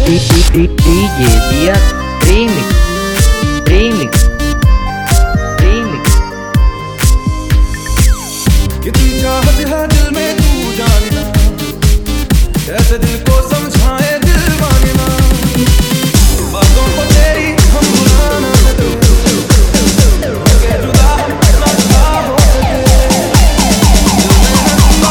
DJ Dia Remix Remix Remix। कितनी चाहत है दिल में तू जानना, कैसे दिल को समझाए दिल मांगना, बातों को तेरी हम भुला ना सके, होके जुदा ना जुदा हो सके, दिल में है जुदा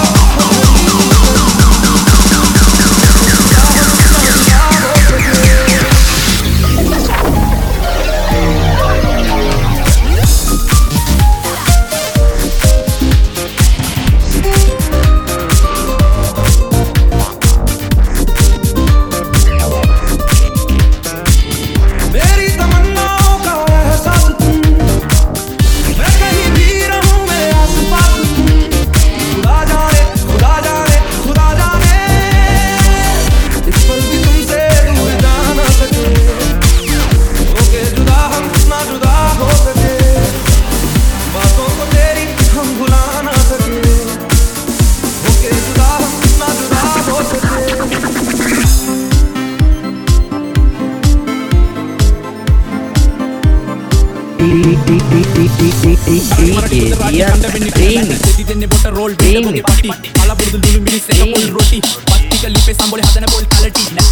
DJ Dia Remix